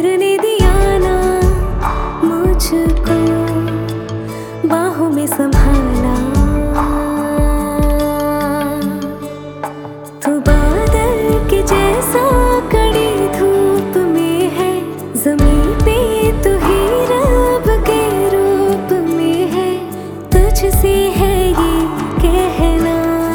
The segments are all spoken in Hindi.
गिरने दिया ना मुझको, बाहों में संभाला। तू बादल के जैसा कड़ी धूप में है, ज़मीं पे तू ही रब के रूप में है। तुझसे है ये कहना,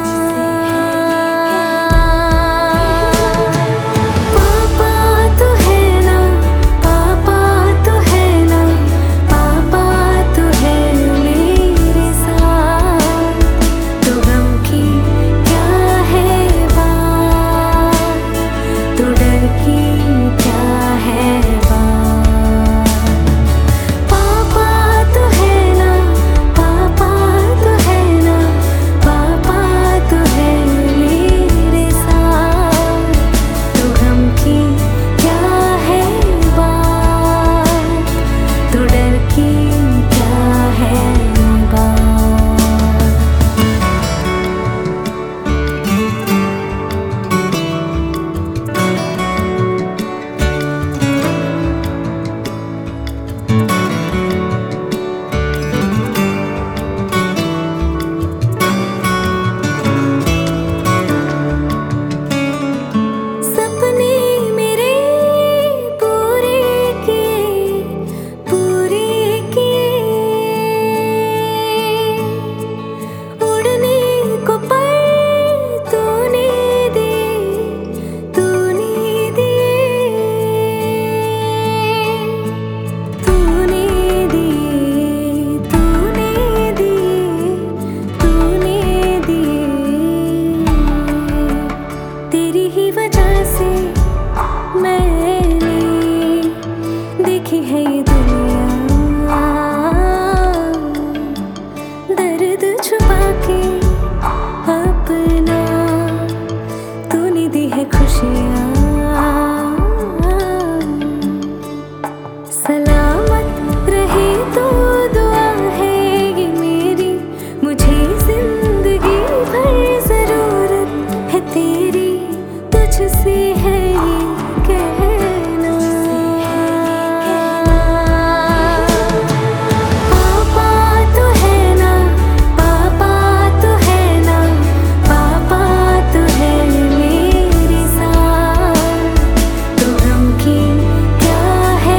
देखी है ये दुनिया, दर्द छुपा के अपना तूने दी है खुशियाँ। सलामत रहे तो दुआ है ये मेरी, मुझे जिंदगी भर जरूरत है तेरी। तुझसे है ये कहना, पापा तो है ना, पापा तो है ना, पापा तो है मेरे साथ। तो गम की क्या है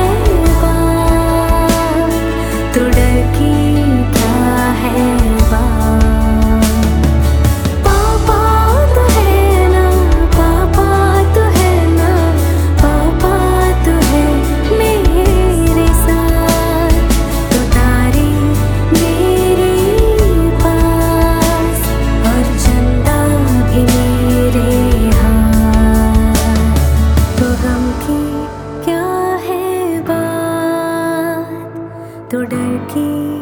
बात, तो डर की क्या है बात। पापा तो है ना, पापा तो है ना, पापा तो है मेरे साथ। तो तारे मेरे पास और चंदा भी मेरे हाथ। तो गम की क्या है बात, तो डर की